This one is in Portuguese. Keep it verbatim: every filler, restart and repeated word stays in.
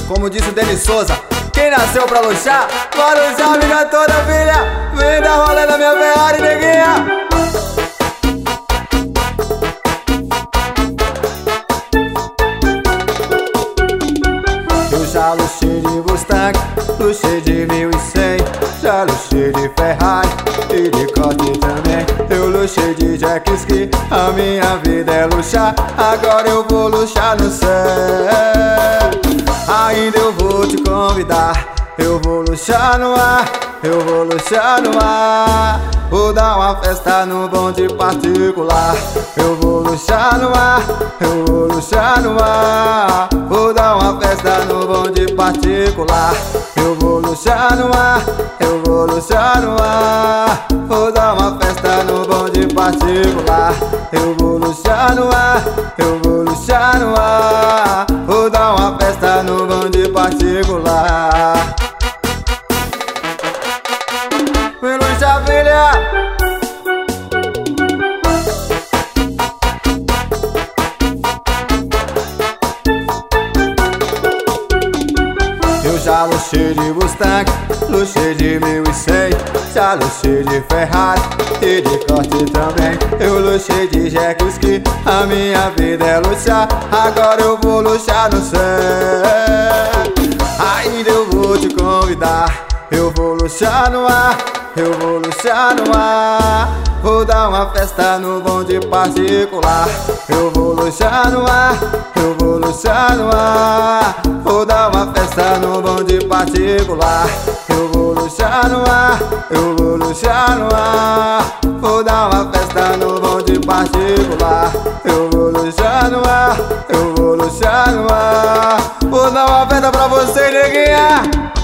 Como disse o Denis Souza, quem nasceu pra luxar, vai luxar a vida toda, filha. Vem dar rolê na minha Ferrari, neguinha. Eu já luxei de Mustang, luxei de mil e cem, já luxei de Ferrari e de Corte também. Eu luxei de jet ski, a minha vida é luxar. Agora eu vou luxar no céu. Ainda eu vou te convidar, eu vou luxar no ar, eu vou luxar no ar. Vou dar uma festa no bonde particular. Eu vou luxar no ar, eu vou luxar no ar. Vou dar uma festa no bonde particular. Eu vou luxar no ar, eu vou luxar no ar. Vou dar uma festa no bonde particular. Eu vou luxar no ar, eu vou luxar no ar. Vou dar uma festa no bonde particular. Vem luxar, filha. Eu já luxei de Mustang, luxei de mil e cem, já luxei de Ferrari e de Corte também. Eu luxei de jet ski, a minha vida é luxar. Agora eu vou luxar no céu. Ainda eu vou te convidar, eu vou luxar no ar, eu vou luxar no ar. Vou dar uma festa no bonde particular. Eu vou luxar no ar, eu vou luxar no ar. Vou dar uma festa no bonde particular. Eu vou luxar no ar, eu vou luxar no ar. Vou dar uma festa no bonde particular. Eu vou luxar no ar, eu vou luxar no ar. Vou dar uma festa pra você, neguinha.